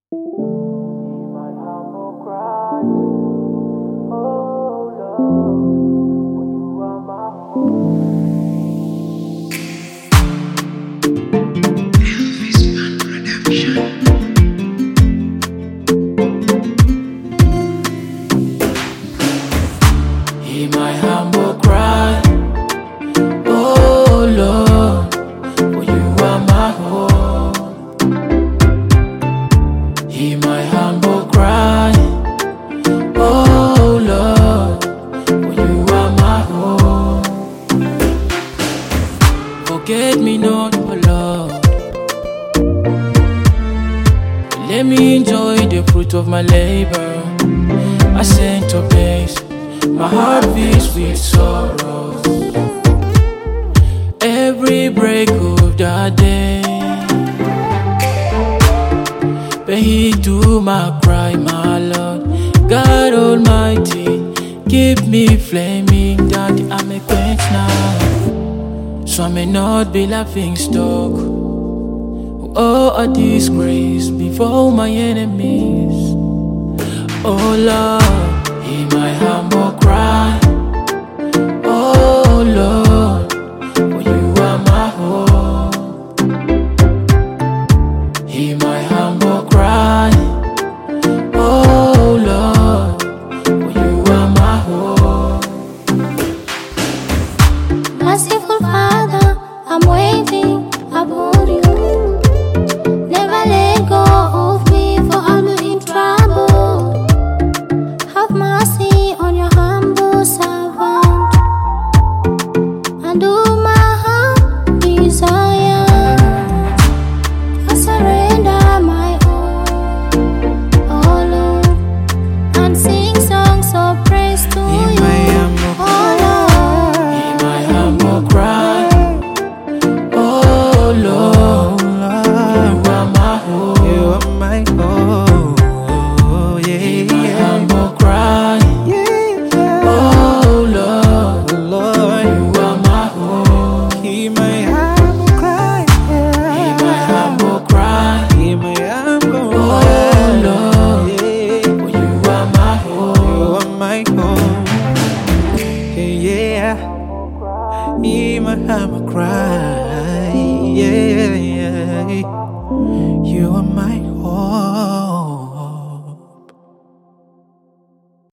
My humble cry. Oh Lord, you are my Hear my humble cry. Oh Lord, for you are my home. Hear my humble cry. Oh Lord, for you are my home. Forget me not, oh Lord. Let me enjoy the fruit of my labor. I sent to place. My heart beats with sorrow. Every break of the day, pay heed to my cry, my Lord. God Almighty, keep me flaming, that I may quench now, so I may not be laughing stock or a disgrace before my enemies. Oh Lord, hear my humble cry. Oh Lord, for you are my home. Hear my humble cry. Oh Lord, for you are my home. Merciful Father, I'm waiting upon you. Never let go of me, for I'm in trouble. Have mercy on your humble servant, and do my heart desire. I surrender my all, Lord, and sing songs of praise to you, oh Lord. Hear my humble cry. Oh Lord, you are my home. You are my home. Oh, Hear yeah, my yeah. humble cry. Yeah, Oh Lord, Lord, you are my home. hear my humble cry. Hear my humble cry. Hear my humble Oh cry. Lord, Yeah, for you are my home. you are my home. Yeah, hear my humble cry. Yeah, yeah. You are my home.